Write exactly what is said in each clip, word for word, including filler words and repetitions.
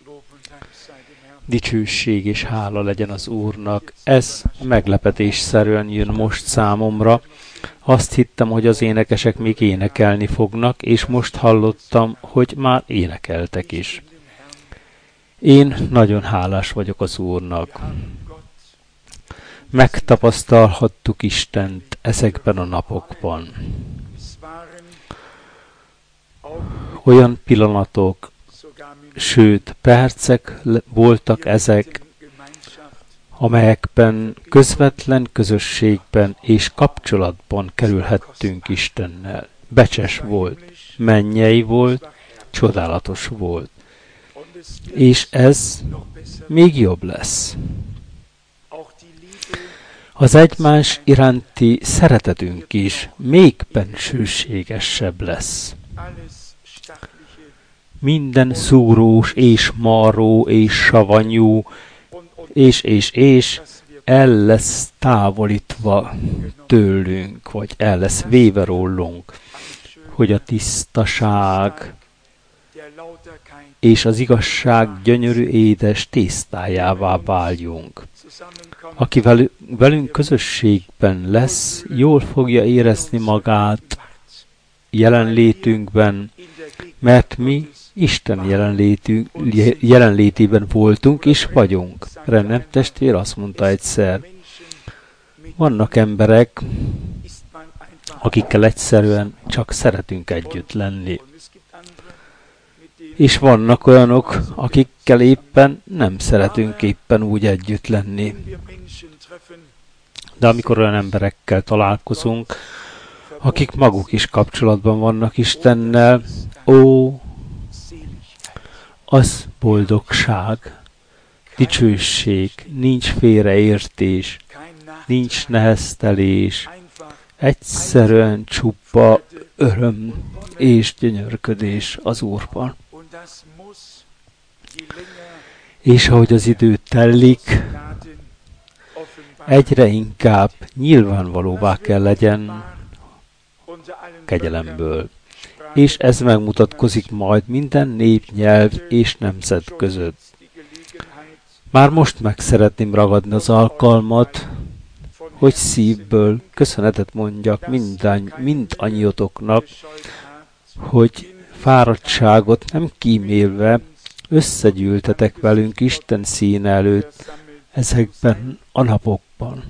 Dicsőség és hála legyen az Úrnak. Ez meglepetésszerűen jön most számomra. Azt hittem, hogy az énekesek még énekelni fognak, és most hallottam, hogy már énekeltek is. Én nagyon hálás vagyok az Úrnak. Megtapasztalhattuk Istent ezekben a napokban. Olyan pillanatok, sőt, percek voltak ezek, amelyekben közvetlen közösségben és kapcsolatban kerülhettünk Istennel. Becses volt, mennyei volt, csodálatos volt. És ez még jobb lesz. Az egymás iránti szeretetünk is még bensőségesebb lesz. Minden szúrós és marró és savanyú és és és el lesz távolítva tőlünk, vagy el lesz véve rólunk, hogy a tisztaság és az igazság gyönyörű édes tésztájává váljunk. Aki velünk közösségben lesz, jól fogja érezni magát jelenlétünkben, mert mi Isten jelenlétünk, jelenlétében voltunk és vagyunk. Rennem testvér azt mondta egyszer, vannak emberek, akikkel egyszerűen csak szeretünk együtt lenni. És vannak olyanok, akikkel éppen nem szeretünk éppen úgy együtt lenni. De amikor olyan emberekkel találkozunk, akik maguk is kapcsolatban vannak Istennel, ó, az boldogság, dicsőség, nincs félreértés, nincs neheztelés, egyszerűen csupa öröm és gyönyörködés az Úrban. És ahogy az idő telik, egyre inkább nyilvánvalóvá kell legyen kegyelemből. És ez megmutatkozik majd minden nép, nyelv és nemzet között. Már most meg szeretném ragadni az alkalmat, hogy szívből köszönetet mondjak minden, mind annyiotoknak, hogy fáradtságot nem kímélve összegyűltetek velünk Isten színe előtt ezekben a napokban.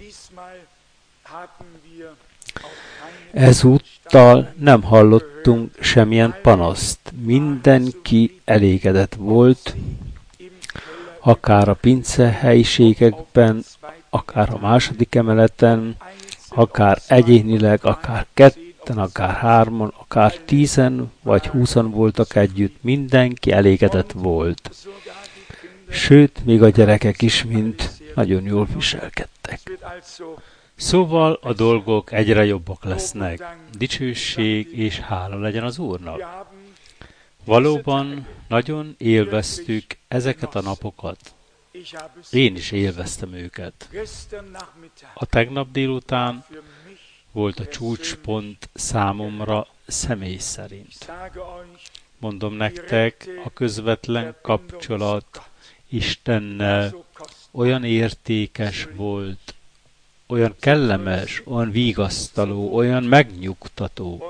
Ezúttal nem hallottunk semmilyen panaszt. Mindenki elégedett volt, akár a pince helyiségekben, akár a második emeleten, akár egyénileg, akár ketten, akár hárman, akár tízen vagy húszan voltak együtt, mindenki elégedett volt. Sőt, még a gyerekek is mind nagyon jól viselkedtek. Szóval a dolgok egyre jobbak lesznek. Dicsőség és hála legyen az Úrnak. Valóban nagyon élveztük ezeket a napokat. Én is élveztem őket. A tegnap délután volt a csúcspont számomra személy szerint. Mondom nektek, a közvetlen kapcsolat Istennel olyan értékes volt, olyan kellemes, olyan vigasztaló, olyan megnyugtató.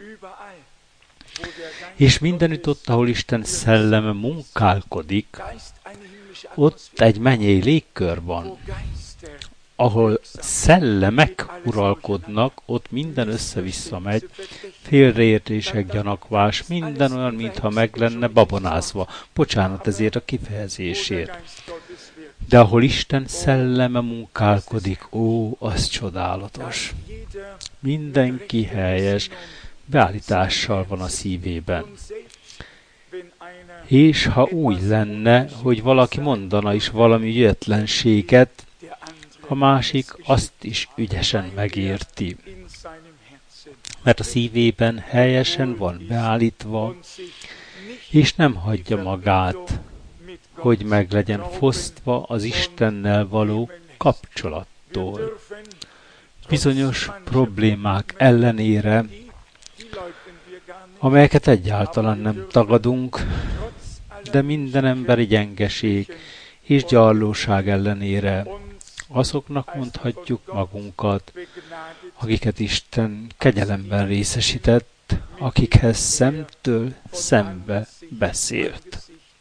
És mindenütt ott, ahol Isten szelleme munkálkodik, ott egy mennyei légkör van. Ahol szellemek uralkodnak, ott minden össze-vissza megy, félreértések, gyanakvás, minden olyan, mintha meg lenne babonázva. Bocsánat ezért a kifejezésért. De ahol Isten szelleme munkálkodik, ó, az csodálatos. Mindenki helyes, beállítással van a szívében. És ha úgy lenne, hogy valaki mondana is valami ügyetlenséget, a másik azt is ügyesen megérti. Mert a szívében helyesen van beállítva, és nem hagyja magát, hogy meg legyen fosztva az Istennel való kapcsolattól. Bizonyos problémák ellenére, amelyeket egyáltalán nem tagadunk, de minden emberi gyengeség és gyarlóság ellenére azoknak mondhatjuk magunkat, akiket Isten kegyelemben részesített, akikhez szemtől szembe beszélt.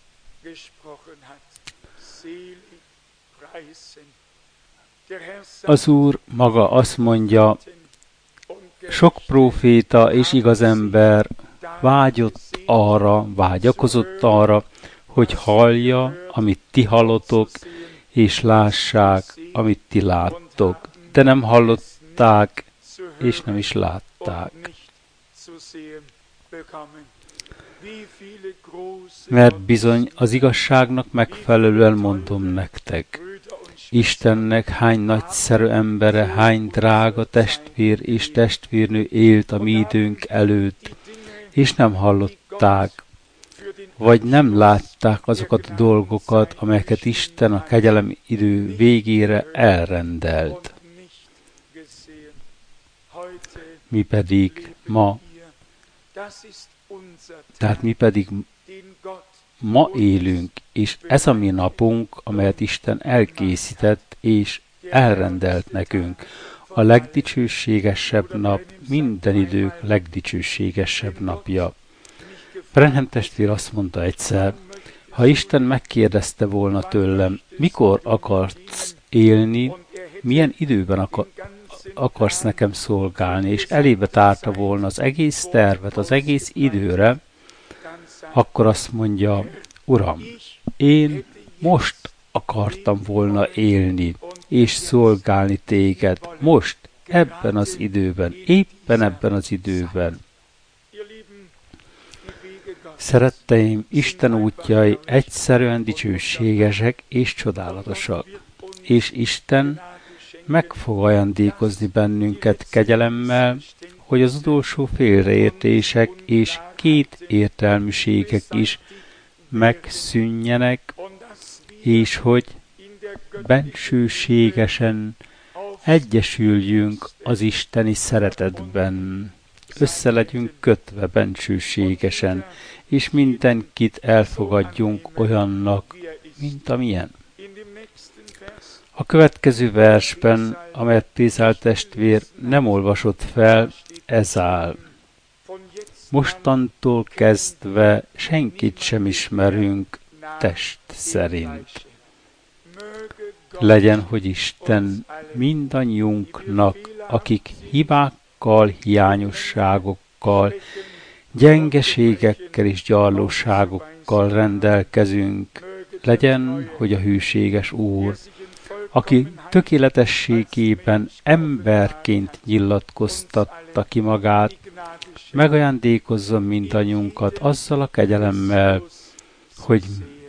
Az Úr maga azt mondja, sok próféta és igaz ember vágyott arra, vágyakozott arra, hogy hallja, amit ti hallotok, és lássák, amit ti láttok, de nem hallották, és nem is látták. Mert bizony az igazságnak megfelelően mondom nektek, Istennek hány nagyszerű embere, hány drága testvér és testvérnő élt a mi időnk előtt, és nem hallották, vagy nem látták azokat a dolgokat, amelyeket Isten a kegyelem idő végére elrendelt. Mi pedig ma, tehát mi pedig ma élünk, és ez a mi napunk, amelyet Isten elkészített és elrendelt nekünk. A legdicsőségesebb nap, minden idők legdicsőségesebb napja. Branham testvér azt mondta egyszer, ha Isten megkérdezte volna tőlem, mikor akarsz élni, milyen időben akar, akarsz nekem szolgálni, és elébe tárta volna az egész tervet, az egész időre, akkor azt mondja, Uram, én most akartam volna élni, és szolgálni téged, most, ebben az időben, éppen ebben az időben. Szeretteim, Isten útjai egyszerűen dicsőségesek és csodálatosak, és Isten meg fog ajándékozni bennünket kegyelemmel, hogy az utolsó félreértések és két értelműségek is megszűnjenek, és hogy bensőségesen egyesüljünk az isteni szeretetben, össze legyünk kötve bensőségesen, és mindenkit elfogadjunk olyannak, mint amilyen. A következő versben, amelyet Pézál testvér nem olvasott fel, ez áll. Mostantól kezdve senkit sem ismerünk test szerint. Legyen, hogy Isten mindannyiunknak, akik hibákkal, hiányosságokkal, gyengeségekkel és gyarlóságokkal rendelkezünk, legyen, hogy a hűséges Úr, aki tökéletességében emberként nyilatkoztatta ki magát, megajándékozzon mindannyiunkat azzal a kegyelemmel, hogy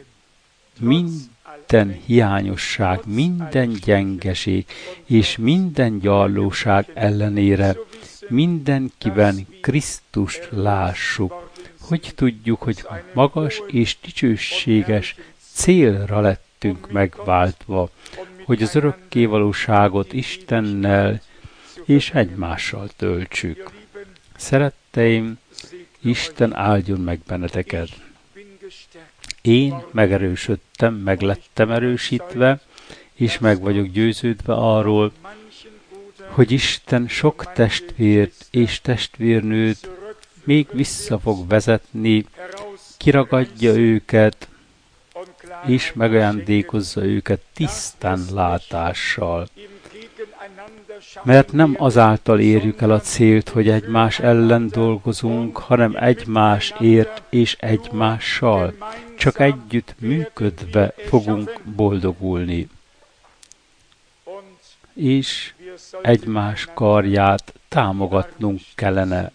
minden hiányosság, minden gyengeség és minden gyarlóság ellenére mindenkiben Krisztust lássuk, hogy tudjuk, hogy magas és dicsőséges célra lettünk megváltva, hogy az örökké valóságot Istennel és egymással töltsük. Szeretteim, Isten áldjon meg benneteket. Én megerősödtem, meg lettem erősítve, és meg vagyok győződve arról, hogy Isten sok testvért és testvérnőt még vissza fog vezetni, kiragadja őket, és megajándékozza őket tisztán látással. Mert nem azáltal érjük el a célt, hogy egymás ellen dolgozunk, hanem egymásért és egymással. Csak együtt működve fogunk boldogulni. És egymás karját támogatnunk kellene.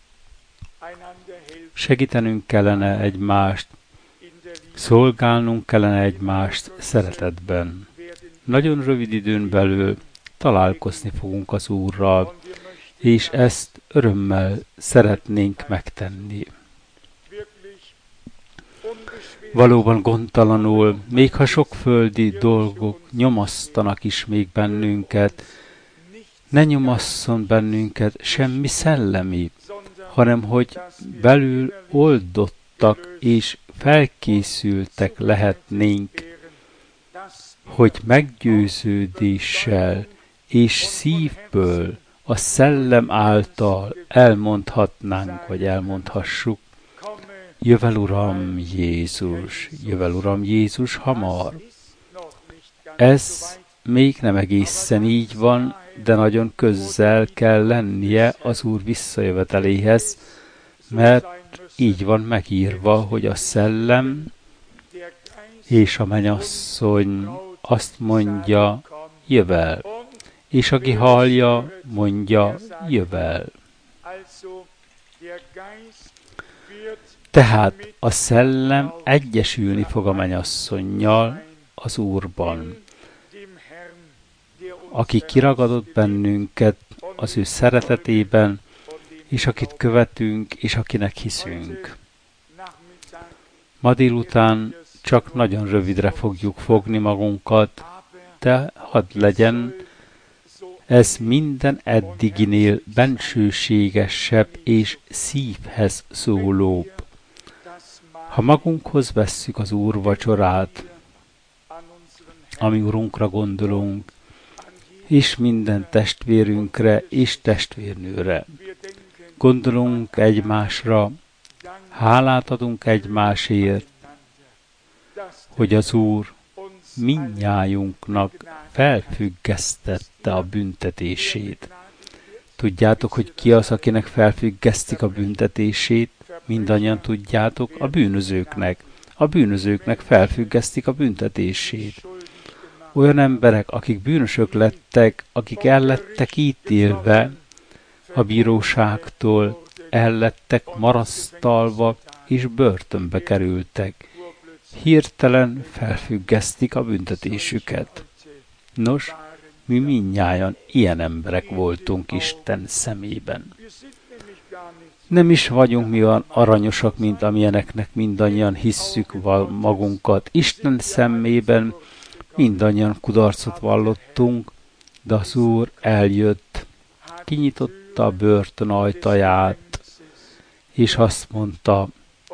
Segítenünk kellene egymást, szolgálnunk kellene egymást szeretetben. Nagyon rövid időn belül találkozni fogunk az Úrral, és ezt örömmel szeretnénk megtenni. Valóban gondtalanul, még ha sok földi dolgok nyomasztanak is még bennünket, ne nyomasszon bennünket semmi szellemi, hanem hogy belül oldottak és felkészültek lehetnénk, hogy meggyőződéssel és szívből a szellem által elmondhatnánk, vagy elmondhassuk, jövel Uram Jézus, jövel Uram Jézus hamar. Ez még nem egészen így van, de nagyon közel kell lennie az Úr visszajöveteléhez, mert így van megírva, hogy a szellem és a mennyasszony azt mondja, jövel, és aki hallja, mondja, jövel. Tehát a szellem egyesülni fog a mennyasszonnyal az Úrban, aki kiragadott bennünket az ő szeretetében, és akit követünk, és akinek hiszünk. Ma délután csak nagyon rövidre fogjuk fogni magunkat, de hadd legyen ez minden eddiginél bensőségesebb és szívhez szólóbb. Ha magunkhoz vesszük az Úr vacsorát, ami Urunkra gondolunk, és minden testvérünkre és testvérnőre. Gondolunk egymásra, hálát adunk egymásért, hogy az Úr mindnyájunknak felfüggesztette a büntetését. Tudjátok, hogy ki az, akinek felfüggesztik a büntetését? Mindannyian tudjátok, a bűnözőknek. A bűnözőknek felfüggesztik a büntetését. Olyan emberek, akik bűnösök lettek, akik el lettek ítélve a bíróságtól, el lettek marasztalva és börtönbe kerültek. Hirtelen felfüggesztik a büntetésüket. Nos, mi mindnyájan ilyen emberek voltunk Isten szemében. Nem is vagyunk mi olyan aranyosak, mint amilyeneknek mindannyian hisszük magunkat. Isten szemében mindannyian kudarcot vallottunk, de az Úr eljött, kinyitotta a börtön ajtaját, és azt mondta,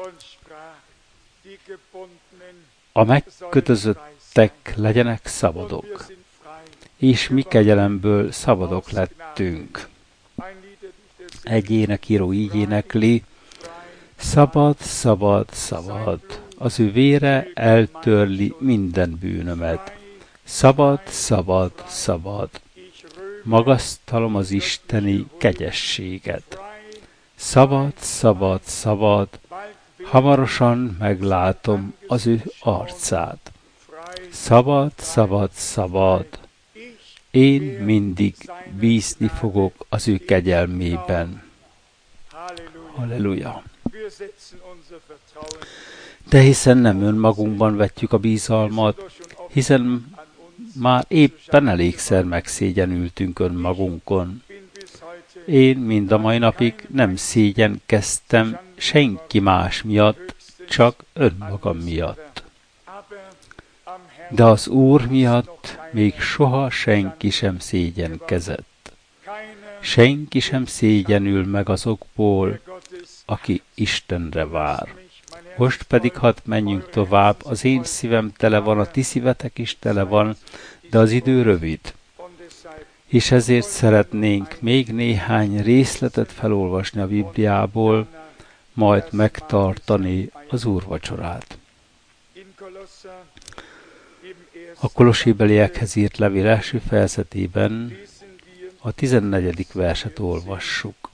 a megkötözöttek legyenek szabadok, és mi kegyelemből szabadok lettünk. Egy énekíró így énekli, szabad, szabad, szabad, az ő vére eltörli minden bűnömet. Szabad, szabad, szabad, magasztalom az isteni kegyességet. Szabad, szabad, szabad, hamarosan meglátom az ő arcát. Szabad, szabad, szabad, én mindig bízni fogok az ő kegyelmében. Halleluja! De hiszen nem önmagunkban vetjük a bízalmat, hiszen már éppen elégszer megszégyenültünk önmagunkon. Én mind a mai napig nem szégyenkeztem senki más miatt, csak önmagam miatt. De az Úr miatt még soha senki sem szégyenkezett. Senki sem szégyenül meg azokból, aki Istenre vár. Most pedig hadd menjünk tovább, az én szívem tele van, a ti szívetek is tele van, de az idő rövid. És ezért szeretnénk még néhány részletet felolvasni a Bibliából, majd megtartani az úrvacsorát. A Kolossébeliekhez írt levél első fejezetében a tizennegyedik verset olvassuk.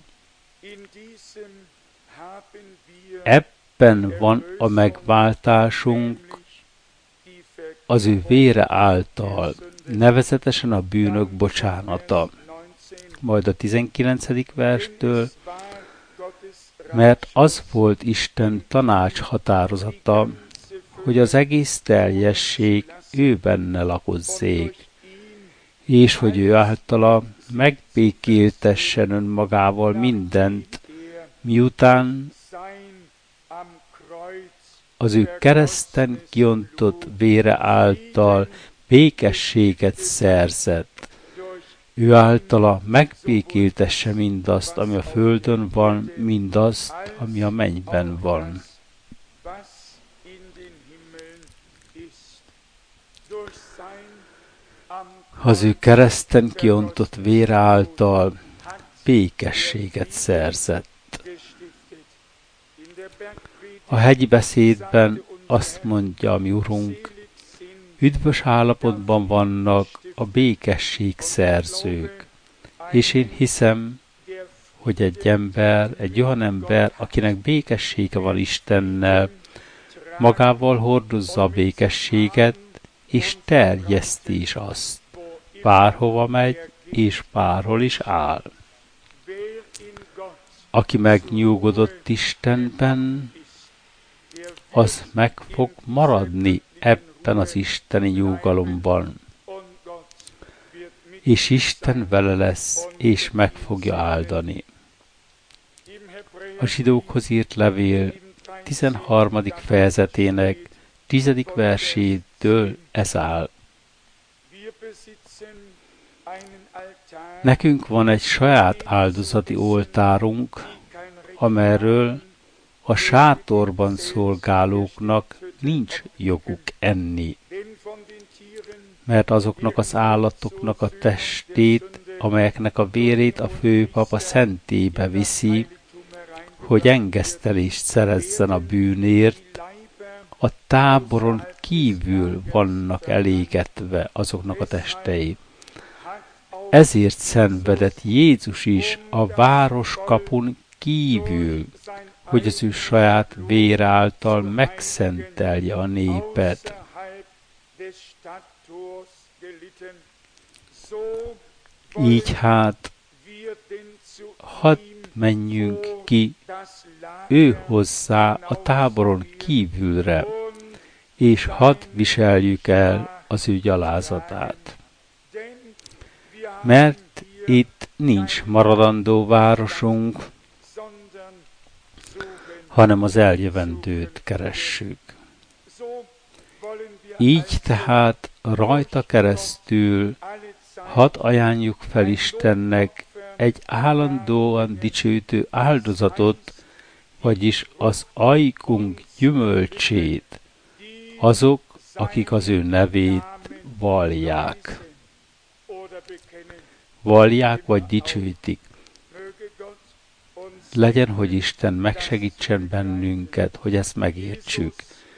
Ebben van a megváltásunk az ő vére által, nevezetesen a bűnök bocsánata. Majd a tizenkilencedik verstől, mert az volt Isten tanács határozata, hogy az egész teljesség ő benne lakozzék, és hogy ő általa megbékéltessen önmagával mindent, miután az ő kereszten kiontott vére által békességet szerzett. Ő általa megbékéltesse mindazt, ami a földön van, mindazt, ami a mennyben van. az ő kereszten kiontott vér által békességet szerzett. A hegyi beszédben azt mondja a mi Urunk, üdvös állapotban vannak a békesség szerzők, és én hiszem, hogy egy ember, egy olyan ember, akinek békessége van Istennel, magával hordozza a békességet, és terjeszti is azt, bárhova megy, és bárhol is áll. Aki megnyugodott Istenben, az meg fog maradni ebben az isteni nyugalomban. És Isten vele lesz, és meg fogja áldani. A zsidókhoz írt levél tizenharmadik fejezetének tizedik versétől ez áll. Nekünk van egy saját áldozati oltárunk, amerről a sátorban szolgálóknak nincs joguk enni, mert azoknak az állatoknak a testét, amelyeknek a vérét a főpap a szentélybe viszi, hogy engesztelést szerezzen a bűnért, a táboron kívül vannak elégetve azoknak a testei. Ezért szenvedett Jézus is a városkapun kívül, hogy az ő saját vér által megszentelje a népet. Így hát, hadd menjünk ki ő hozzá a táboron kívülre, és hadd viseljük el az ő gyalázatát. Mert itt nincs maradandó városunk, hanem az eljövendőt keressük. Így tehát rajta keresztül hadd ajánljuk fel Istennek egy állandóan dicsőítő áldozatot, vagyis az ajkunk gyümölcsét, azok, akik az ő nevét vallják. Vallják vagy dicsőítik. Legyen, hogy Isten megsegítsen bennünket, hogy ezt megértsük.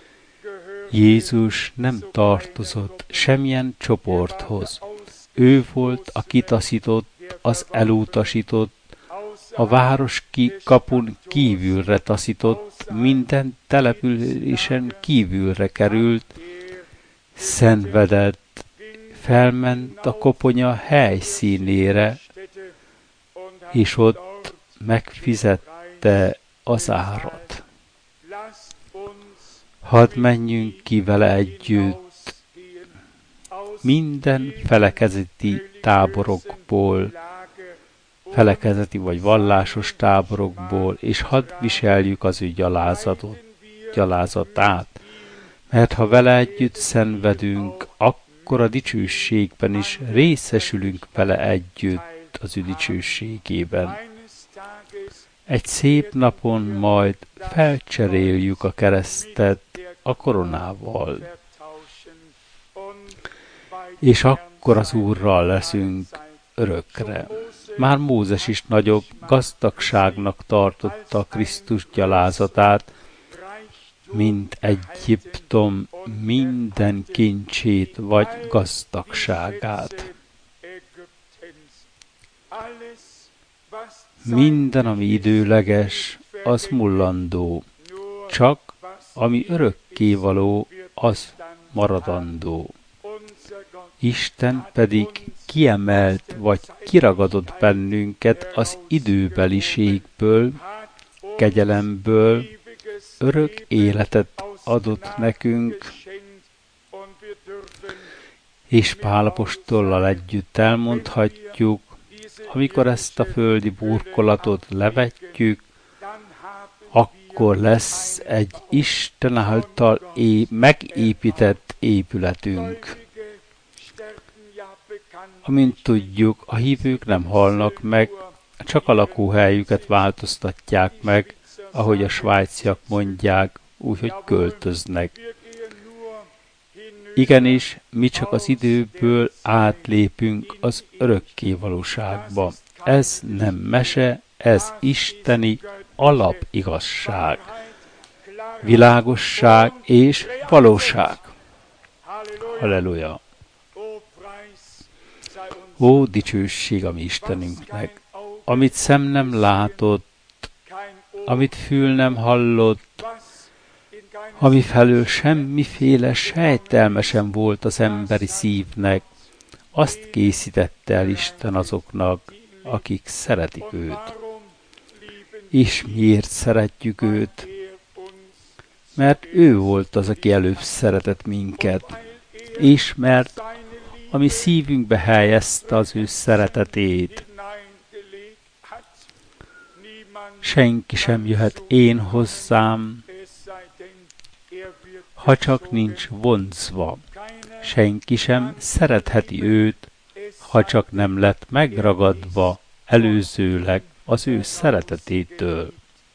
Jézus nem tartozott semmilyen csoporthoz. Ő volt a kitaszított, az elutasított, a város ki, kapun kívülre taszított, minden településen kívülre került, szenvedett, felment a koponya helyszínére, és ott megfizette az árat. Hadd menjünk ki vele együtt minden felekezeti táborokból, felekezeti vagy vallásos táborokból, és hadd viseljük az ő gyalázatot, gyalázatát, mert ha vele együtt szenvedünk, akkor a dicsőségben is részesülünk vele együtt az ő dicsőségében. Egy szép napon majd felcseréljük a keresztet a koronával, és akkor az Úrral leszünk örökre. Már Mózes is nagyobb gazdagságnak tartotta Krisztus gyalázatát, mint Egyiptom minden kincsét vagy gazdagságát. Minden, ami időleges, az mullandó, csak ami örökkévaló, az maradandó. Isten pedig kiemelt vagy kiragadott bennünket az időbeliségből, kegyelemből, örök életet adott nekünk, és Pál apostollal együtt elmondhatjuk, amikor ezt a földi burkolatot levetjük, akkor lesz egy Isten által é- megépített épületünk. Amint tudjuk, a hívők nem halnak meg, csak a lakóhelyüket változtatják meg, ahogy a svájciak mondják, úgyhogy költöznek. Igenis, mi csak az időből átlépünk az örökké valóságba. Ez nem mese, ez isteni alapigazság, világosság és valóság. Halleluja! Ó, dicsőség a mi Istenünknek, amit szem nem látott, amit fül nem hallott, ami felől semmiféle sejtelme sem volt az emberi szívnek, azt készítette el Isten azoknak, akik szeretik őt. És miért szeretjük őt? Mert ő volt az, aki előbb szeretett minket, és mert a mi szívünkbe helyezte az ő szeretetét. Senki sem jöhet én hozzám, ha csak nincs vonzva. Senki sem szeretheti őt, ha csak nem lett megragadva előzőleg az ő szeretetétől.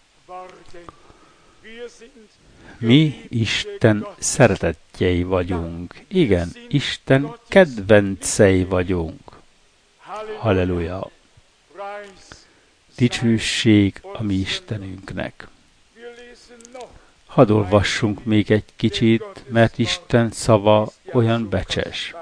Mi Isten szeretettjei vagyunk. Igen, Isten kedvencei vagyunk. Halleluja! Dicsőség a mi Istenünknek. Hadd olvassunk még egy kicsit, mert Isten szava olyan becses.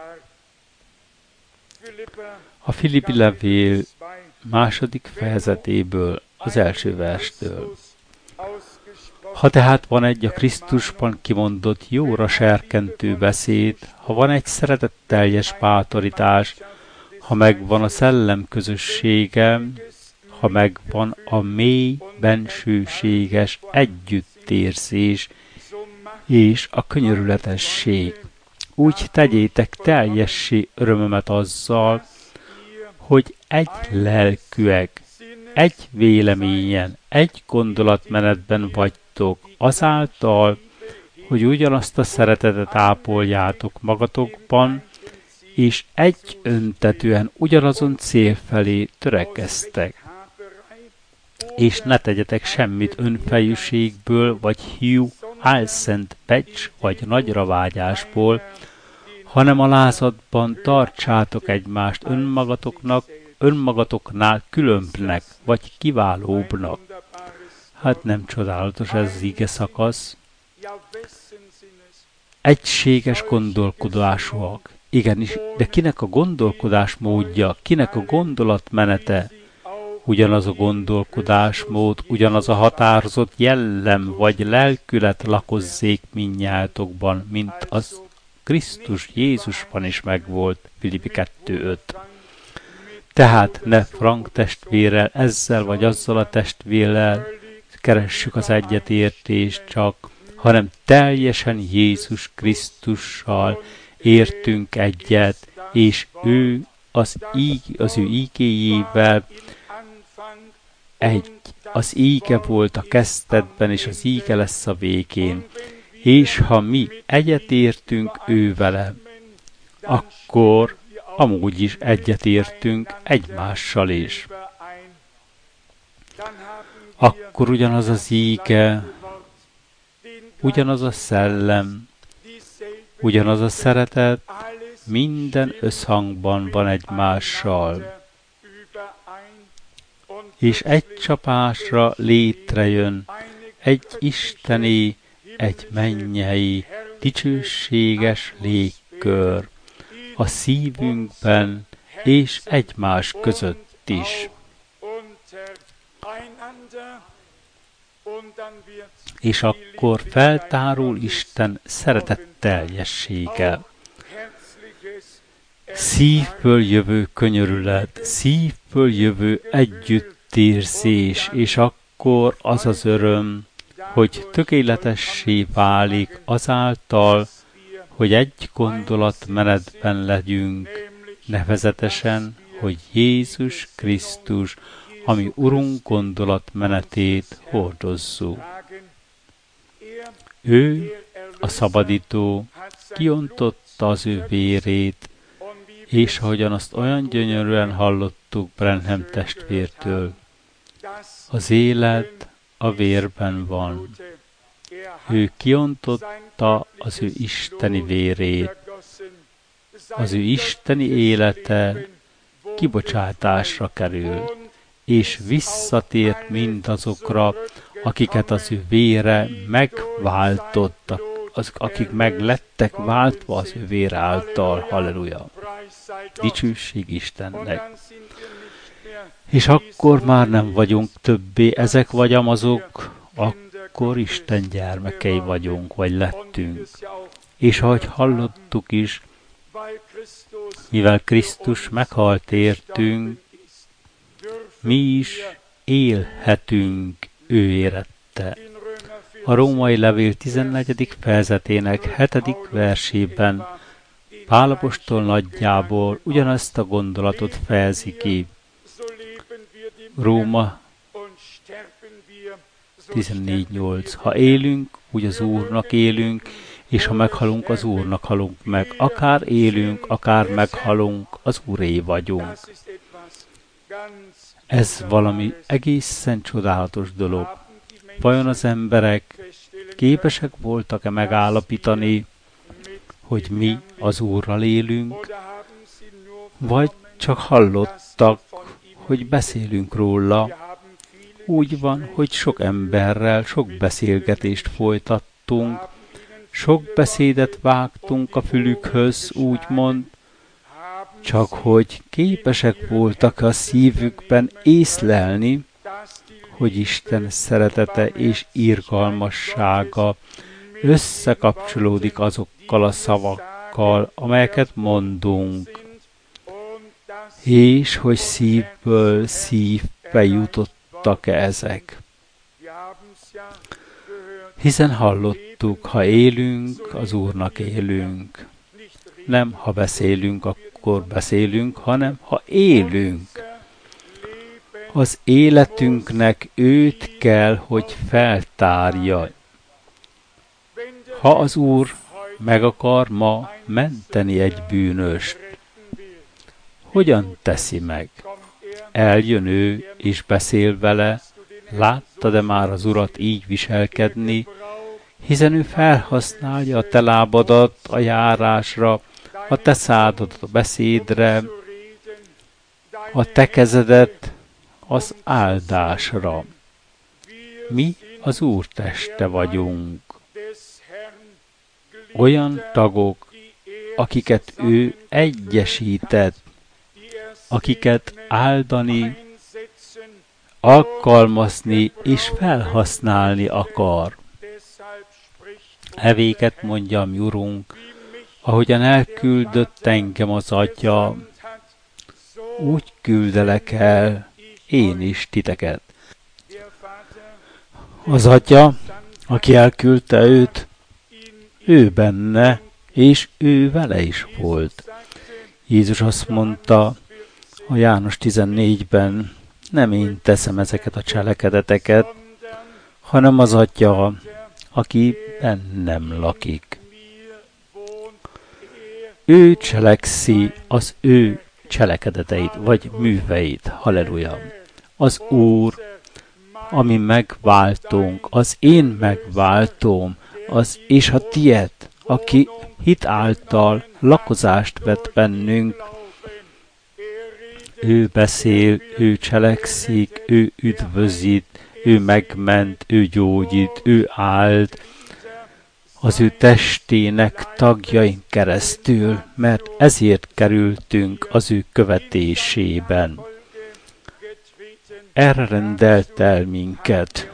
A Filippi levél második fejezetéből, az első verstől. Ha tehát van egy a Krisztusban kimondott jóra serkentő beszéd, ha van egy szeretetteljes bátorítás, ha megvan a szellem közössége, ha megvan a mély bensőséges együttérzés és a könyörületesség, úgy tegyétek teljessé örömömet azzal, hogy egy lelkűek, egy véleményen, egy gondolatmenetben vagytok, azáltal, hogy ugyanazt a szeretetet ápoljátok magatokban, és egy öntetően ugyanazon cél felé törekeztek. És ne tegyetek semmit önfejűségből, vagy hiú, álszent becs, vagy nagyra vágyásból, hanem a lázadban tartsátok egymást önmagatoknak, önmagatoknál különbnek, vagy kiválóbbnak. Hát nem csodálatos ez az ige szakasz. Egységes gondolkodásúak. Igenis, de kinek a gondolkodásmódja, kinek a gondolatmenete? Ugyanaz a gondolkodásmód, ugyanaz a határozott jellem vagy lelkület lakozzék mindnyájatokban, mint az Krisztus Jézusban is megvolt, Filippi kettő öt. Tehát ne Frank testvérrel, ezzel vagy azzal a testvérrel keressük az egyetértést csak, hanem teljesen Jézus Krisztussal értünk egyet, és ő az, íg, az ő ígéjével egy, az íge volt a kezdetben, és az íge lesz a végén. És ha mi egyetértünk ő vele, akkor amúgy is egyetértünk egymással is. Akkor ugyanaz az íge, ugyanaz a szellem, ugyanaz a szeretet, minden összhangban van egymással. És egy csapásra létrejön egy isteni, egy mennyei, dicsőséges légkör a szívünkben és egymás között is. És akkor feltárul Isten szeretetteljessége. Szívből jövő könyörület, szívből jövő együttérzés, és akkor az az öröm, hogy tökéletessé válik azáltal, hogy egy gondolatmenetben legyünk, nevezetesen, hogy Jézus Krisztus, ami Urunk gondolatmenetét hordozzuk. Ő, a szabadító, kiontotta az ő vérét, és ahogyan azt olyan gyönyörűen hallottuk Branham testvértől, az élet a vérben van. Ő kiontotta az ő isteni vérét, az ő isteni élete kibocsátásra kerül, és visszatért mindazokra, akiket az ő vére megváltottak, az, akik meg lettek váltva az ő vére által. Halleluja! Dicsőség Istennek! És akkor már nem vagyunk többé ezek vagy amazok, akkor Isten gyermekei vagyunk, vagy lettünk. És ahogy hallottuk is, mivel Krisztus meghalt értünk, mi is élhetünk ő érette. A római levél tizennegyedik fejezetének hetedik versében Pál apostol nagyjából ugyanezt a gondolatot fejezi ki. Róma tizennégy nyolc. Ha élünk, úgy az Úrnak élünk, és ha meghalunk, az Úrnak halunk meg. Akár élünk, akár meghalunk, az Úré vagyunk. Ez valami egészen csodálatos dolog. Vajon az emberek képesek voltak-e megállapítani, hogy mi az Úrral élünk, vagy csak hallottak, hogy beszélünk róla? Úgy van, hogy sok emberrel sok beszélgetést folytattunk, sok beszédet vágtunk a fülükhöz, úgymond, csak hogy képesek voltak a szívükben észlelni, hogy Isten szeretete és irgalmassága összekapcsolódik azokkal a szavakkal, amelyeket mondunk, és hogy szívből szívbe jutottak-e ezek. Hiszen hallottuk, ha élünk, az Úrnak élünk. Nem, ha beszélünk, akkor beszélünk, hanem ha élünk. Az életünknek őt kell, hogy feltárja. Ha az Úr meg akar ma menteni egy bűnöst, hogyan teszi meg? Eljön ő, és beszél vele, láttad-e már az Urat így viselkedni, hiszen ő felhasználja a te lábadat a járásra, a te szádat a beszédre, a te kezedet az áldásra. Mi az Úr teste vagyunk. Olyan tagok, akiket ő egyesített, akiket áldani, alkalmazni és felhasználni akar. Evéket mondja a mi Urunk, ahogyan elküldött engem az Atya, úgy küldelek el én is titeket. Az Atya, aki elküldte őt, ő benne, és ő vele is volt. Jézus azt mondta a János tizennégyben, nem én teszem ezeket a cselekedeteket, hanem az Atya, aki bennem lakik. Ő cselekszi az ő cselekedeteit, vagy műveit. Halleluja! Az Úr, ami megváltunk, az én megváltóm, az és a tied, aki hit által lakozást vett bennünk. Ő beszél, ő cselekszik, ő üdvözít, ő megment, ő gyógyít, ő áld az ő testének tagjain keresztül, mert ezért kerültünk az ő követésében. Erre rendelt el minket.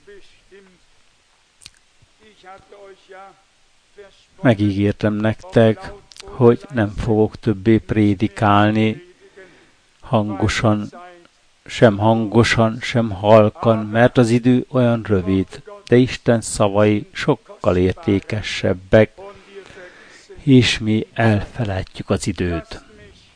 Megígértem nektek, hogy nem fogok többé prédikálni hangosan, sem hangosan, sem halkan, mert az idő olyan rövid, de Isten szavai sokkal értékesebbek, és mi elfelejtjük az időt.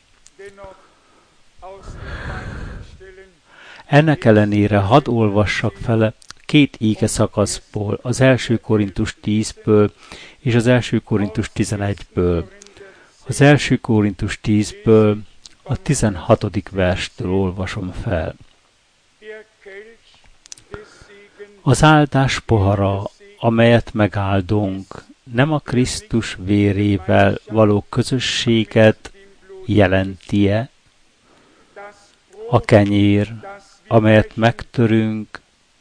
Ennek ellenére hadd olvassak fel két íge szakaszból, az első Korintus tízből és az első Korintus tizenegyből. Az első Korintus tízből a tizenhatodik verstől olvasom fel. Az áldás pohara, amelyet megáldunk, nem a Krisztus vérével való közösséget jelenti-e a kenyér, amelyet megtörünk,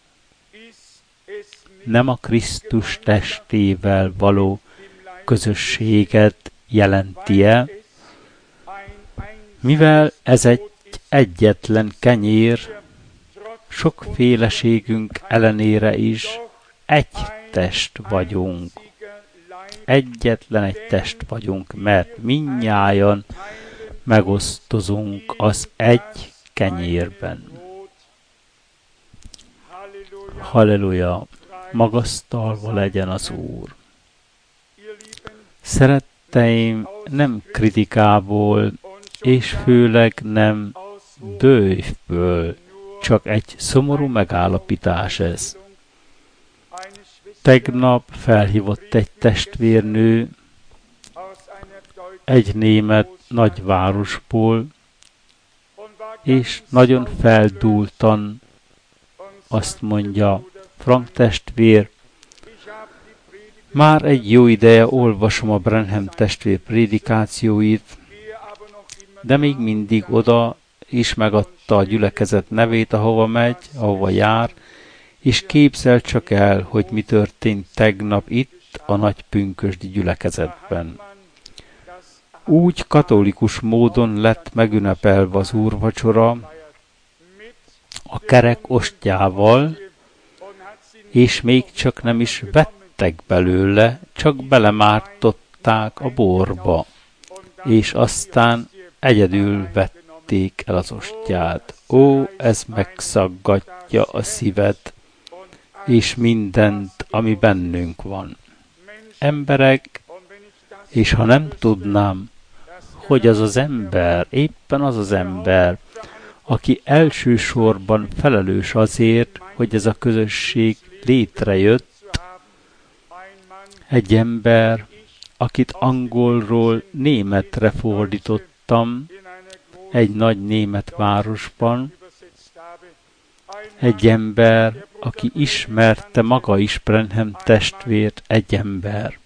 nem a Krisztus testével való közösséget jelenti-e, mivel ez egy egyetlen kenyér, sokféleségünk ellenére is egy test vagyunk. Egyetlen egy test vagyunk, mert mindnyájan megosztozunk az egy kenyérben. Halleluja! Magasztalva legyen az Úr! Szeretteim, nem kritikából, és főleg nem dőfből, csak egy szomorú megállapítás ez. Tegnap felhívott egy testvérnő egy német nagyvárosból, és nagyon feldúltan azt mondja: Frank testvér, már egy jó ideje olvasom a Branham testvér prédikációit, de még mindig oda is megadta a gyülekezet nevét, ahova megy, ahova jár, és képzel csak el, hogy mi történt tegnap itt a nagy pünkösdi gyülekezetben. Úgy katolikus módon lett megünnepelve az úrvacsora a kerek ostjával, és még csak nem is vettek belőle, csak belemártották a borba, és aztán egyedül vették el az ostját. Ó, ez megszaggatja a szívet, és mindent, ami bennünk van. Emberek, és ha nem tudnám, hogy az az ember, éppen az az ember, aki elsősorban felelős azért, hogy ez a közösség létrejött, egy ember, akit angolról németre fordítottam egy nagy német városban, egy ember, aki ismerte maga is Branham testvért, egy ember.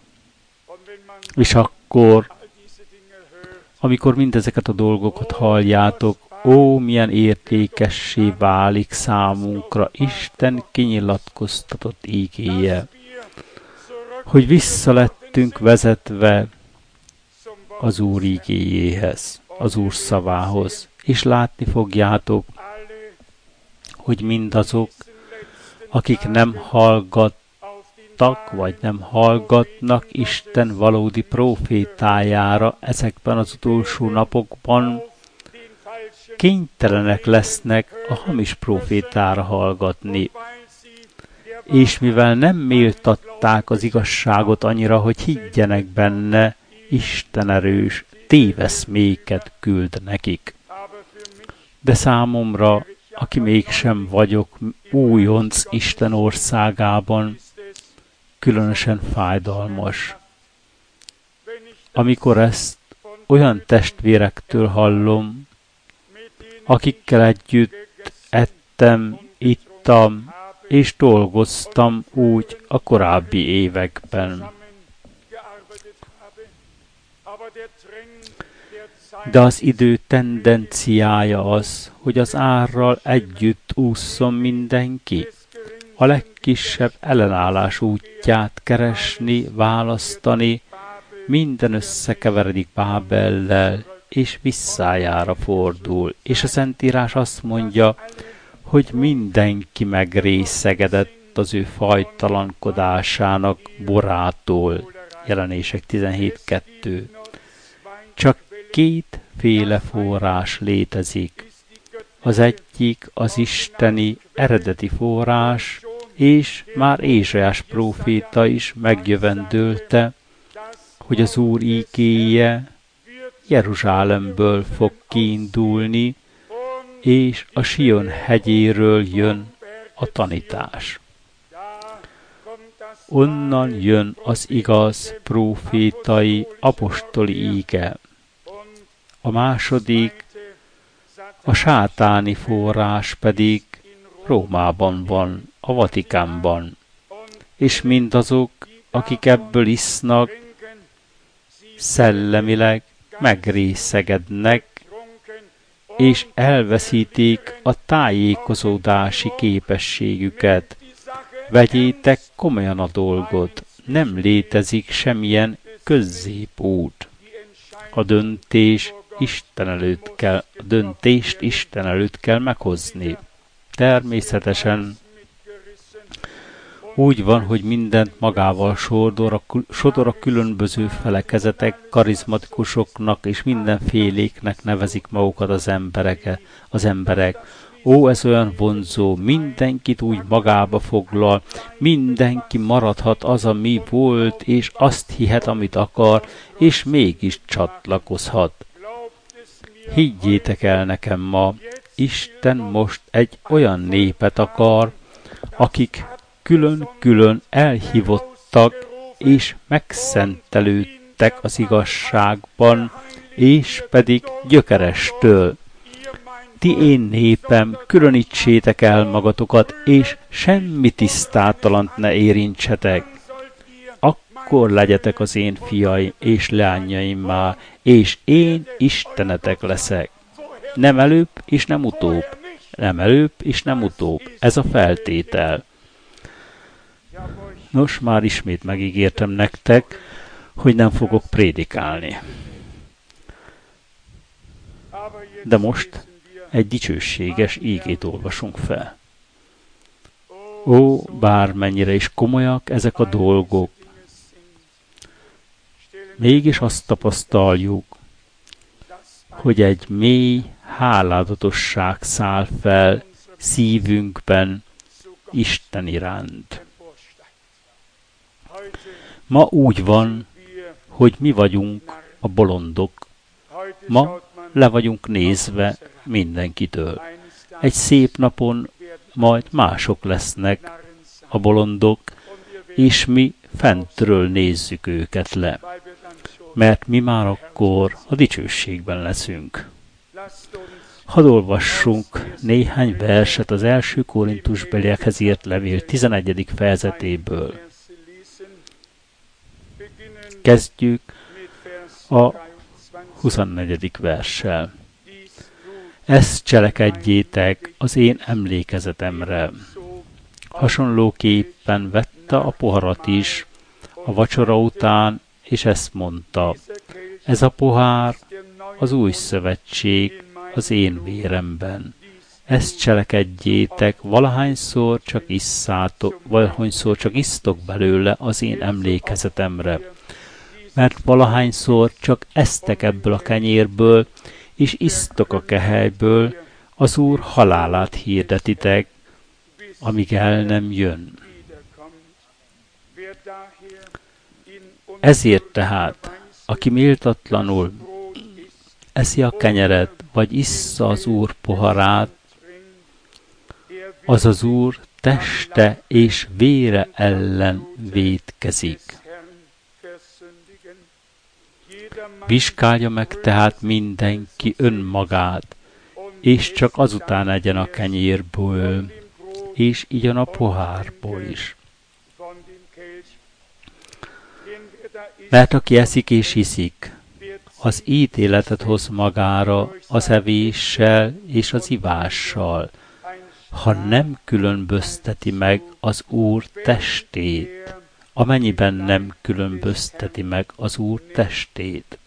És akkor, amikor mindezeket a dolgokat halljátok, ó, milyen értékessé válik számunkra Isten kinyilatkoztatott ígéje, hogy vissza lettünk vezetve az Úr ígéjéhez, az Úr szavához, és látni fogjátok, hogy mindazok, akik nem hallgattak, vagy nem hallgatnak Isten valódi profétájára ezekben az utolsó napokban, kénytelenek lesznek a hamis profétára hallgatni. És mivel nem méltatták az igazságot annyira, hogy higgyenek benne, Isten erős téveszméket küld nekik. De számomra, aki mégsem vagyok újonc Isten országában, különösen fájdalmas. Amikor ezt olyan testvérektől hallom, akikkel együtt ettem, ittam és dolgoztam úgy a korábbi években. De az idő tendenciája az, hogy az árral együtt ússzon mindenki, a legkisebb ellenállás útját keresni, választani, minden összekeveredik Bábellel, és visszájára fordul. És a Szentírás azt mondja, hogy mindenki megrészegedett az ő fajtalankodásának borától. Jelenések tizenhét kettő. Csak kétféle forrás létezik. Az egyik az isteni eredeti forrás, és már Ézsaiás próféta is megjövendölte, hogy az Úr ígéje Jeruzsálemből fog kiindulni, és a Sion hegyéről jön a tanítás. Onnan jön az igaz prófétai, apostoli íge. A második, a sátáni forrás pedig Rómában van, a Vatikánban, és mindazok, akik ebből isznak, szellemileg megrészegednek, és elveszítik a tájékozódási képességüket. Vegyétek komolyan a dolgot, nem létezik semmilyen közzépút. A döntés Isten előtt kell, a döntést Isten előtt kell meghozni. Természetesen úgy van, hogy mindent magával sodor a, sodor a különböző felekezetek, karizmatikusoknak és mindenféléknek nevezik magukat az emberek. Az emberek. Ó, ez olyan vonzó, mindenkit úgy magába foglal, mindenki maradhat az, ami volt, és azt hihet, amit akar, és mégis csatlakozhat. Higgyétek el nekem ma, Isten most egy olyan népet akar, akik külön-külön elhívottak, és megszentelődtek az igazságban, és pedig gyökerestől. Ti én népem, különítsétek el magatokat, és semmi tisztátalant ne érintsetek. Akkor legyetek az én fiaim és leányaimmá, és én Istenetek leszek. Nem előbb és nem utóbb. Nem előbb és nem utóbb. Ez a feltétel. Nos, már ismét megígértem nektek, hogy nem fogok prédikálni. De most egy dicsőséges ígét olvasunk fel. Ó, bármennyire is komolyak ezek a dolgok, mégis azt tapasztaljuk, hogy egy mély hálálatosság száll fel szívünkben Isten iránt. Ma úgy van, hogy mi vagyunk a bolondok. Ma le vagyunk nézve mindenkitől. Egy szép napon majd mások lesznek a bolondok, és mi fentről nézzük őket le. Mert mi már akkor a dicsőségben leszünk. Hadd olvassunk néhány verset az első Korintusbeliekhez írt levél tizenegyedik fejezetéből. Kezdjük a huszonnegyedik verssel. Ezt cselekedjétek az én emlékezetemre. Hasonlóképpen vette a poharat is a vacsora után, és ezt mondta: ez a pohár az új szövetség az én véremben. Ezt cselekedjétek, valahányszor csak isszátok, valahányszor csak isztok belőle az én emlékezetemre. Mert valahányszor csak esztek ebből a kenyérből, és isztok a kehelyből, az Úr halálát hirdetitek, amíg el nem jön. Ezért tehát, aki méltatlanul eszi a kenyeret, vagy issza az Úr poharát, az az Úr teste és vére ellen vétkezik. Vizsgálja meg tehát mindenki önmagát, és csak azután egyen a kenyérből, és igyon a pohárból is. Mert aki eszik és iszik, az ítéletet hoz magára az evéssel és az ivással, ha nem különbözteti meg az Úr testét, amennyiben nem különbözteti meg az Úr testét.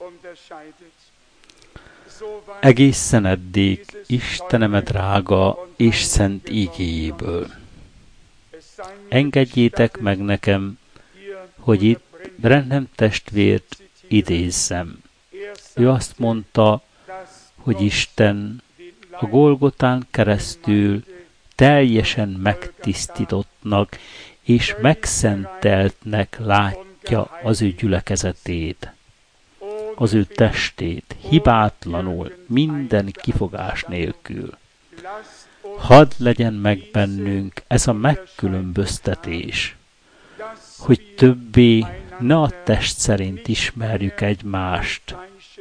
Egészen eddig Isteneme drága és szent ígéjéből. Engedjétek meg nekem, hogy itt Branham testvért idézzem. Ő azt mondta, hogy Isten a Golgotán keresztül teljesen megtisztítottnak és megszenteltnek látja az ő gyülekezetét, az ő testét, hibátlanul, minden kifogás nélkül. Hadd legyen meg bennünk ez a megkülönböztetés, hogy többé ne a test szerint ismerjük egymást,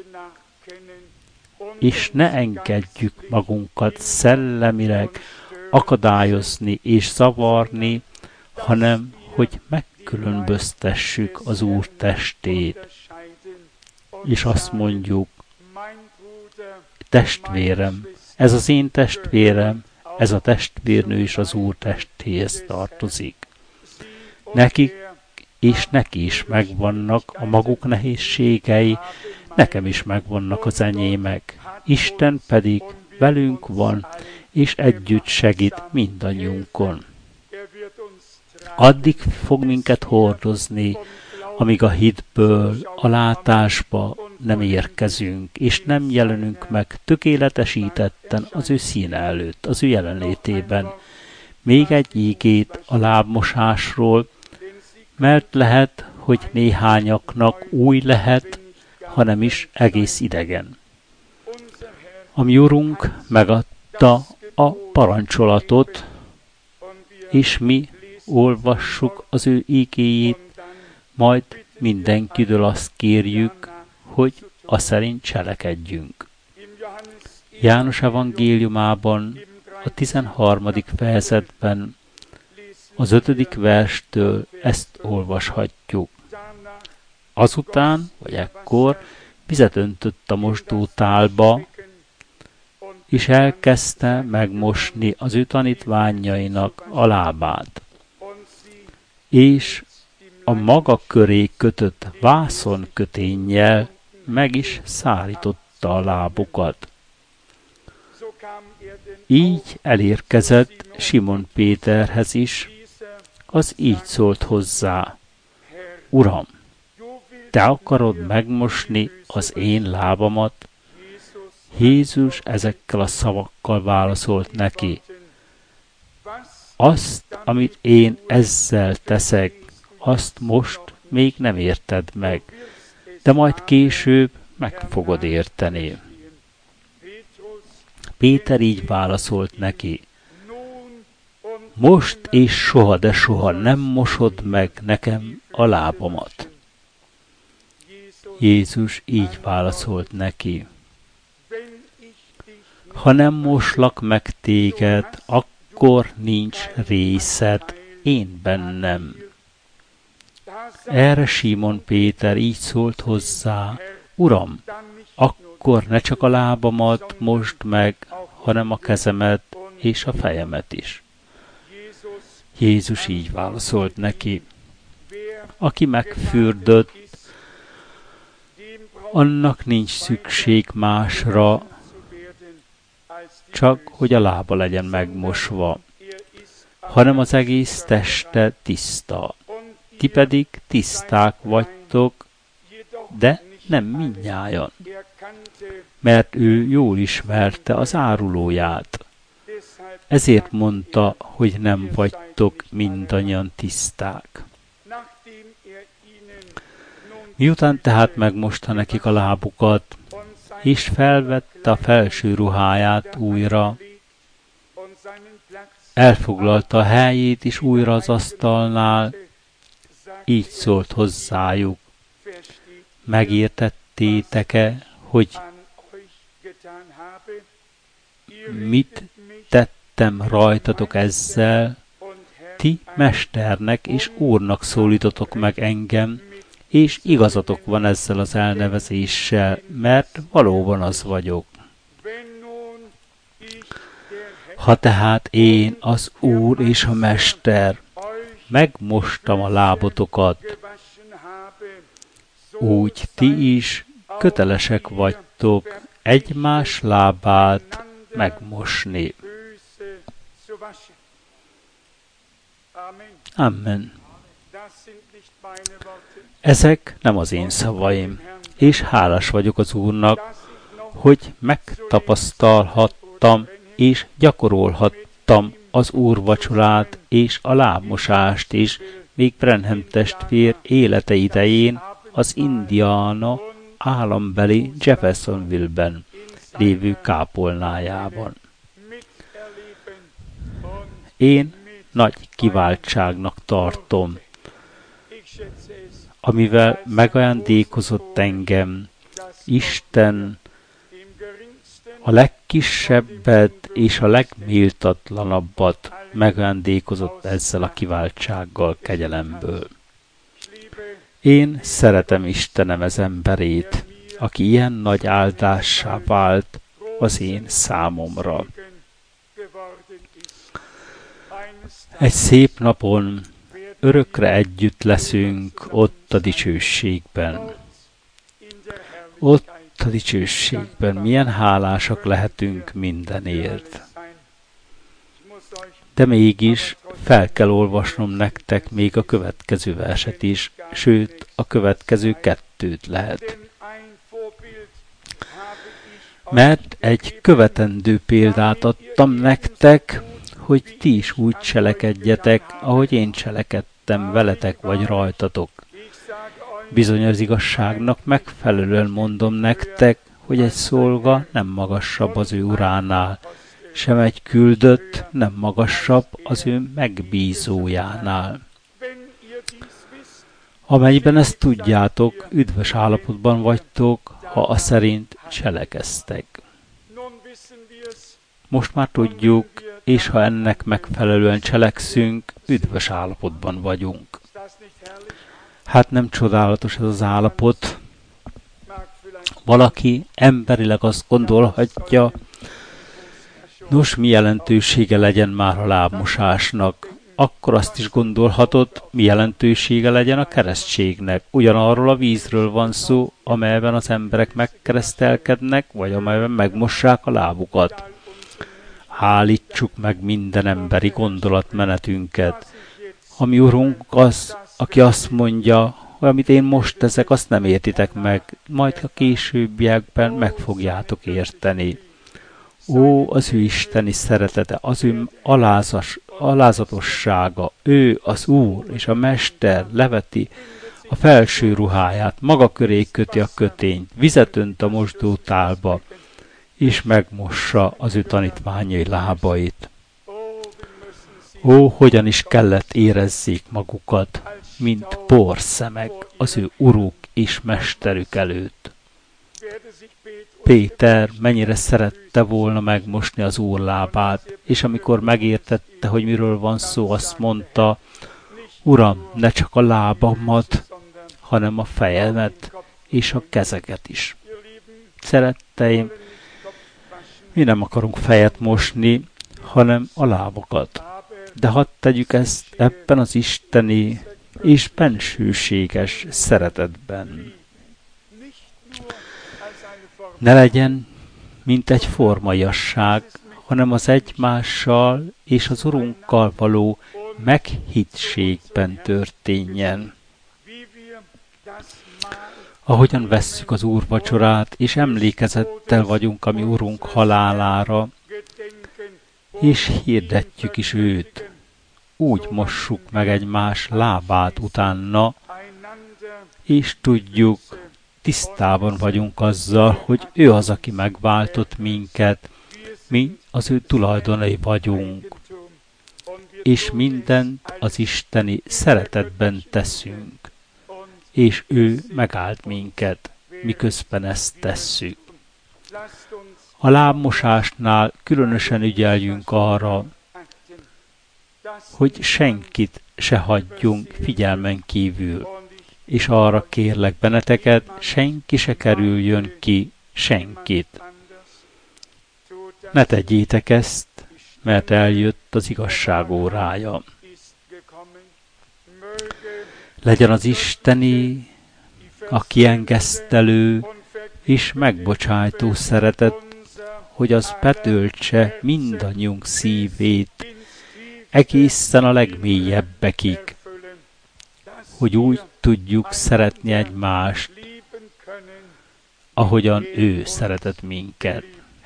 és ne engedjük magunkat szellemileg akadályozni és zavarni, hanem hogy megkülönböztessük megkülönböztessük az Úr testét, és azt mondjuk, testvérem, ez az én testvérem, ez a testvérnő is az Úr testéhez tartozik. Nekik és neki is megvannak a maguk nehézségei, nekem is megvannak az enyémek. Isten pedig velünk van, és együtt segít mindannyiunkon. Addig fog minket hordozni, amíg a hitből a látásba nem érkezünk, és nem jelenünk meg tökéletesítetten az ő színe előtt, az ő jelenlétében. Még egy ígét a lábmosásról, mert lehet, hogy néhányaknak új lehet, hanem is egész idegen. A mi Urunk megadta a parancsolatot, és mi olvassuk az ő ígéjét, majd mindenkitől azt kérjük, hogy a szerint cselekedjünk. János evangéliumában a tizenharmadik fejezetben az ötödik verstől ezt olvashatjuk. Azután, vagy ekkor, vizet öntött a mosdótálba, és elkezdte megmosni az ő tanítványainak a lábát. És a maga köré kötött vászonköténnyel meg is szárította a lábukat. Így elérkezett Simon Péterhez is, az így szólt hozzá: Uram, te akarod megmosni az én lábamat? Jézus ezekkel a szavakkal válaszolt neki: azt, amit én ezzel teszek, azt most még nem érted meg, de majd később meg fogod érteni. Péter így válaszolt neki: most és soha, de soha nem mosod meg nekem a lábamat. Jézus így válaszolt neki: ha nem moslak meg téged, akkor nincs részed én bennem. Erre Simon Péter így szólt hozzá: Uram, akkor ne csak a lábamat mosd meg, hanem a kezemet és a fejemet is. Jézus így válaszolt neki: aki megfürdött, annak nincs szükség másra, csak hogy a lába legyen megmosva, hanem az egész teste tiszta. Ti pedig tiszták vagytok, de nem mindnyájan, mert ő jól ismerte az árulóját. Ezért mondta, hogy nem vagytok mindannyian tiszták. Miután tehát megmosta nekik a lábukat, és felvette a felső ruháját újra, elfoglalta a helyét is újra az asztalnál, így szólt hozzájuk: megértettétek-e, hogy mit tettem rajtatok ezzel? Ti mesternek és úrnak szólítotok meg engem, és igazatok van ezzel az elnevezéssel, mert valóban az vagyok. Ha tehát én, az Úr és a Mester, megmostam a lábotokat, úgy ti is kötelesek vagytok egymás lábát megmosni. Amen. Ezek nem az én szavaim, és hálás vagyok az Úrnak, hogy megtapasztalhattam és gyakorolhattam az Úr vacsorát és a lábmosást is, még Branham testvér élete idején az Indiana állambeli Jeffersonville-ben lévő kápolnájában. Én nagy kiváltságnak tartom, amivel megajándékozott engem Isten a legkisebbet és a legméltatlanabbat megajándékozott ezzel a kiváltsággal kegyelemből. Én szeretem Istenem ez emberét, aki ilyen nagy áldássá vált az én számomra. Egy szép napon örökre együtt leszünk ott a dicsőségben. Ott a dicsőségben milyen hálásak lehetünk mindenért. De mégis fel kell olvasnom nektek még a következő verset is, sőt, a következő kettőt lehet. Mert egy követendő példát adtam nektek, hogy ti is úgy cselekedjetek, ahogy én cselekedtem veletek vagy rajtatok. Bizony az igazságnak megfelelően mondom nektek, hogy egy szolga nem magasabb az ő uránál, sem egy küldött nem magasabb az ő megbízójánál. Amelyben ezt tudjátok, üdvös állapotban vagytok, ha a szerint cselekeztek. Most már tudjuk, és ha ennek megfelelően cselekszünk, üdvös állapotban vagyunk. Hát nem csodálatos ez az állapot. Valaki emberileg azt gondolhatja, nos, mi jelentősége legyen már a lábmosásnak? Akkor azt is gondolhatod, mi jelentősége legyen a keresztségnek. Ugyanarról a vízről van szó, amelyben az emberek megkeresztelkednek, vagy amelyben megmossák a lábukat. Állítsuk meg minden emberi gondolatmenetünket. A mi Urunk az, aki azt mondja, hogy amit én most teszek, azt nem értitek meg, majd a későbbiekben meg fogjátok érteni. Ó, az ő isteni szeretete, az ő alázas, alázatossága, ő az Úr és a Mester leveti a felső ruháját, maga köré köti a kötényt, vizet önt a mosdótálba, és megmossa az ő tanítványai lábait. Ó, hogyan is kellett érezzék magukat, mint porszemek az ő uruk és mesterük előtt. Péter mennyire szerette volna megmosni az Úr lábát, és amikor megértette, hogy miről van szó, azt mondta, Uram, ne csak a lábamat, hanem a fejemet és a kezeket is. Szeretteim, mi nem akarunk fejet mosni, hanem a lábakat. De hadd tegyük ezt ebben az isteni és bensőséges szeretetben. Ne legyen, mint egy formaiasság, hanem az egymással és az Urunkkal való meghitségben történjen. Ahogyan vesszük az Úr vacsorát, és emlékezettel vagyunk a mi Urunk halálára, és hirdetjük is őt, úgy mossuk meg egymás lábát utána, és tudjuk, tisztában vagyunk azzal, hogy ő az, aki megváltott minket, mi az ő tulajdonai vagyunk, és mindent az isteni szeretetben teszünk, és ő megáld minket, miközben ezt tesszük. A lábmosásnál különösen ügyeljünk arra, hogy senkit se hagyjunk figyelmen kívül, és arra kérlek benneteket, senki se kerüljön ki senkit. Ne tegyétek ezt, mert eljött az igazság órája. Legyen az isteni, a kiengesztelő és megbocsájtó szeretet, hogy az betöltse mindannyiunk szívét, egészen a legmélyebbekig, hogy úgy tudjuk szeretni egymást, ahogyan ő szeretett minket.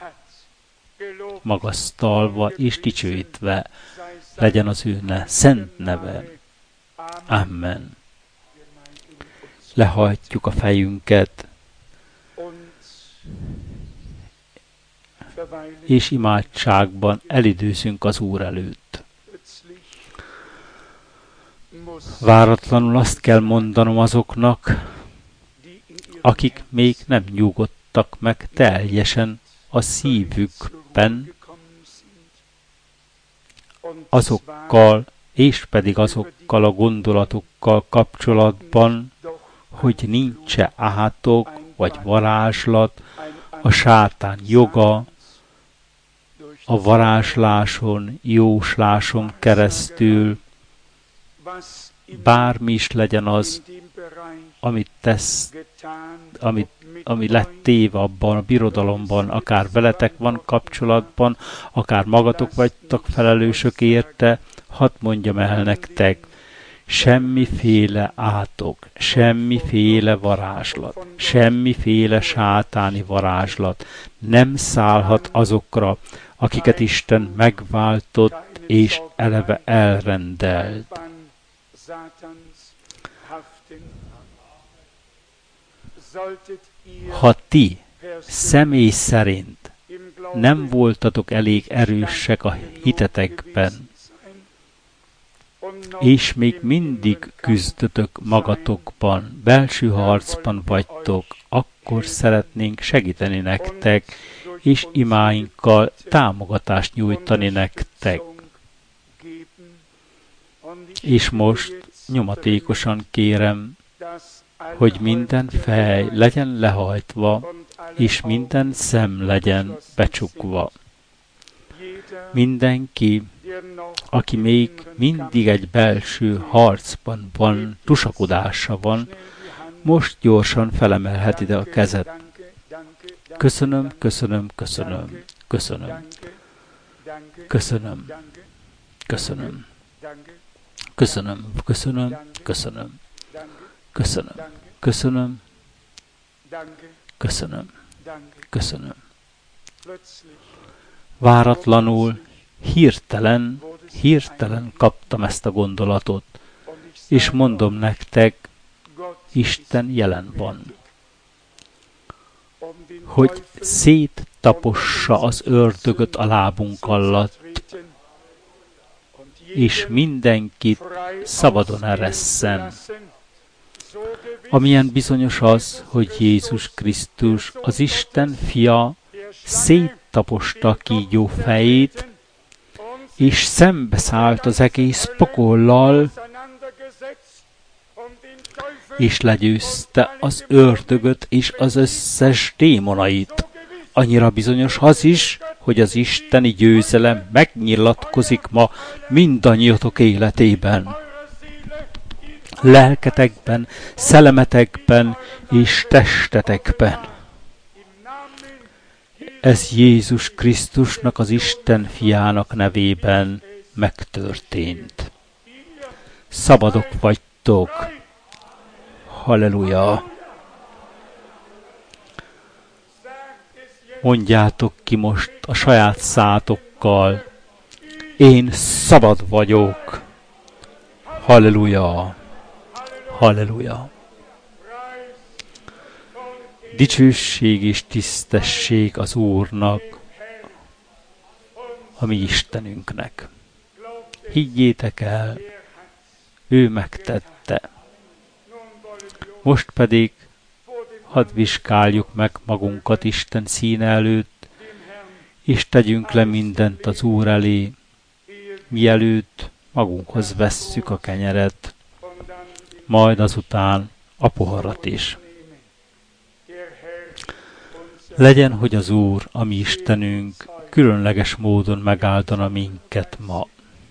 Magasztalva és dicsőítve legyen az ő ne, szent neve. Amen. Lehajtjuk a fejünket, és imádságban elidőzünk az Úr előtt. Váratlanul azt kell mondanom azoknak, akik még nem nyugodtak meg teljesen a szívükben, azokkal és pedig azokkal a gondolatokkal kapcsolatban, hogy nincs-e átok vagy varázslat, a sátán joga, a varázsláson, jósláson keresztül, bármi is legyen az, amit tesz, amit, ami lett téve abban a birodalomban, akár veletek van kapcsolatban, akár magatok vagytok felelősök érte, hadd mondjam el nektek, semmiféle átok, semmiféle varázslat, semmiféle sátáni varázslat nem szállhat azokra, akiket Isten megváltott és eleve elrendelt. Ha ti személy szerint nem voltatok elég erősek a hitetekben, és még mindig küzdötök magatokban, belső harcban vagytok, akkor szeretnénk segíteni nektek, és imáinkkal támogatást nyújtani nektek. És most nyomatékosan kérem, hogy minden fej legyen lehajtva, és minden szem legyen becsukva. Mindenki, aki még mindig egy belső harcban van, tusakodása van, most gyorsan felemelhet ide a kezet. Köszönöm, köszönöm, köszönöm, köszönöm, köszönöm, köszönöm, köszönöm, köszönöm, köszönöm, köszönöm, köszönöm, köszönöm, köszönöm. Váratlanul, hirtelen, hirtelen kaptam ezt a gondolatot, és mondom nektek, Isten jelen van. Hogy széttapossa az ördögöt a lábunk alatt, és mindenkit szabadon eresszen. Amilyen bizonyos az, hogy Jézus Krisztus, az Isten fia, széttaposta a kígyó fejét, és szembeszállt az egész pokollal, és legyőzte az ördögöt és az összes démonait. Annyira bizonyos az is, hogy az isteni győzelem megnyilatkozik ma mindannyiatok életében. Lelketekben, szellemetekben és testetekben. Ez Jézus Krisztusnak, az Isten fiának nevében megtörtént. Szabadok vagytok. Halleluja! Mondjátok ki most a saját szátokkal, én szabad vagyok. Halleluja! Halleluja! Dicsőség és tisztesség az Úrnak, a mi Istenünknek. Higgyétek el, ő megtette. Most pedig hadd vizsgáljuk meg magunkat Isten színe előtt, és tegyünk le mindent az Úr elé, mielőtt magunkhoz vesszük a kenyeret, majd azután a poharat is. Legyen, hogy az Úr, a mi Istenünk, különleges módon megáldana minket ma.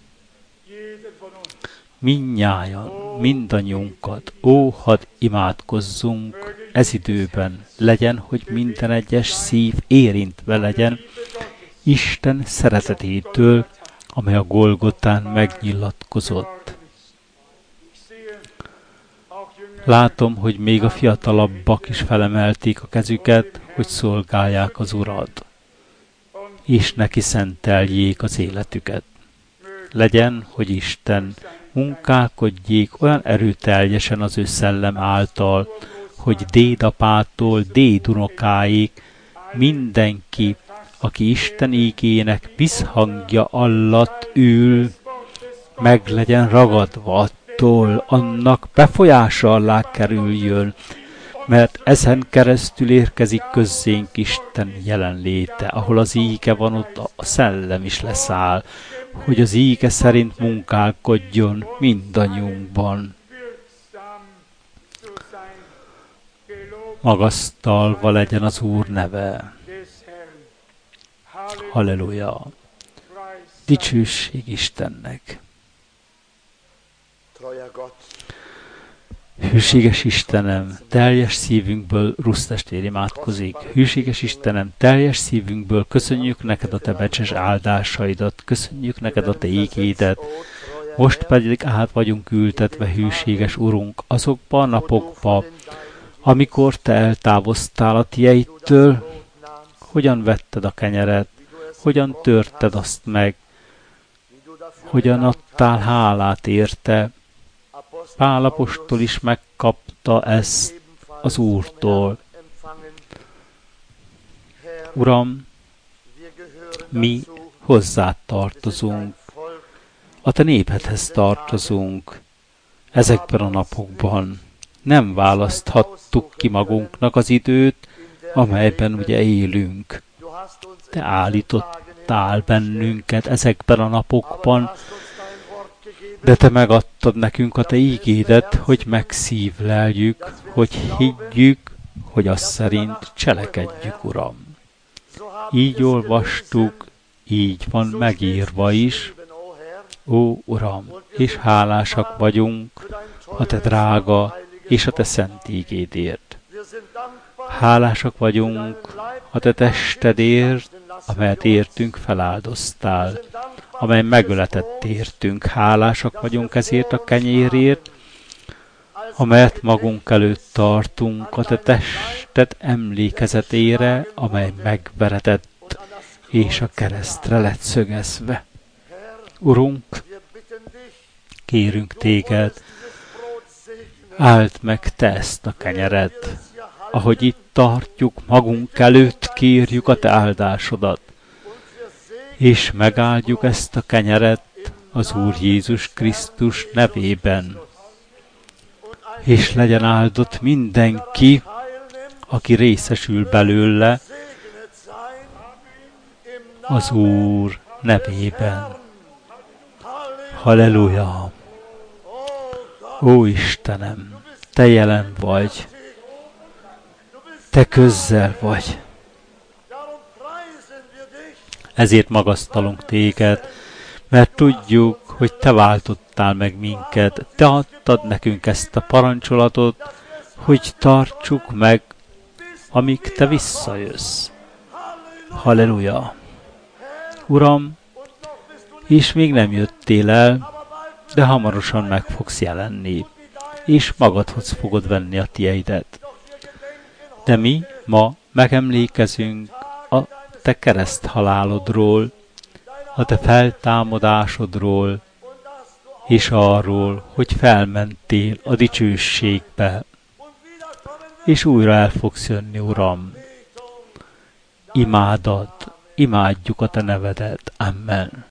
Mindnyájan, mindannyiunkat, ó, hadd imádkozzunk ez időben, legyen, hogy minden egyes szív érintve legyen Isten szeretetétől, amely a Golgotán megnyilatkozott. Látom, hogy még a fiatalabbak is felemelték a kezüket, hogy szolgálják az Urat, és neki szenteljék az életüket. Legyen, hogy Isten munkálkodjék olyan erőteljesen az ő szellem által, hogy dédapától dédunokáig mindenki, aki Isten ígének visszhangja alatt ül, meg legyen ragadva attól, annak befolyása alá kerüljön, mert ezen keresztül érkezik közzénk Isten jelenléte, ahol az íge van, ott a szellem is leszáll, hogy az íge szerint munkálkodjon mindannyiunkban. Magasztalva legyen az Úr neve. Halleluja! Dicsőség Istennek! Hűséges Istenem, teljes szívünkből Rusz testvér imádkozik. Hűséges Istenem, teljes szívünkből köszönjük neked a te becses áldásaidat, köszönjük neked a te ígédet. Most pedig át vagyunk ültetve, hűséges Urunk, azokba a napokba, amikor te eltávoztál a tieidtől, hogyan vetted a kenyeret, hogyan törted azt meg, hogyan adtál hálát érte. Pál apostol is megkapta ezt az Úrtól. Uram, mi hozzád tartozunk, a te népedhez tartozunk. Ezekben a napokban nem választhattuk ki magunknak az időt, amelyben ugye élünk. Te állítottál bennünket ezekben a napokban, de te megadtad nekünk a te ígédet, hogy megszívleljük, hogy higgyük, hogy az szerint cselekedjük, Uram. Így olvastuk, így van megírva is, ó Uram, és hálásak vagyunk a te drága és a te szent ígédért. Hálásak vagyunk a te testedért, amelyet értünk feláldoztál, amely megöletett értünk. Hálásak vagyunk ezért a kenyérért, amelyet magunk előtt tartunk, a te tested emlékezetére, amely megveretett és a keresztre lett szögezve. Urunk, kérünk téged, áld meg te ezt a kenyeret, ahogy itt tartjuk magunk előtt, kérjük a te áldásodat, és megáldjuk ezt a kenyeret az Úr Jézus Krisztus nevében. És legyen áldott mindenki, aki részesül belőle az Úr nevében. Halleluja! Ó Istenem, te jelen vagy, te közel vagy. Ezért magasztalunk téged, mert tudjuk, hogy te váltottál meg minket, te adtad nekünk ezt a parancsolatot, hogy tartsuk meg, amíg te visszajössz. Halleluja! Uram, és még nem jöttél el, de hamarosan meg fogsz jelenni, és magadhoz fogod venni a tieidet. De mi ma megemlékezünk a te kereszthalálodról, a te feltámadásodról, és arról, hogy felmentél a dicsőségbe, és újra el fogsz jönni, Uram. Imádad, imádjuk a te nevedet. Amen.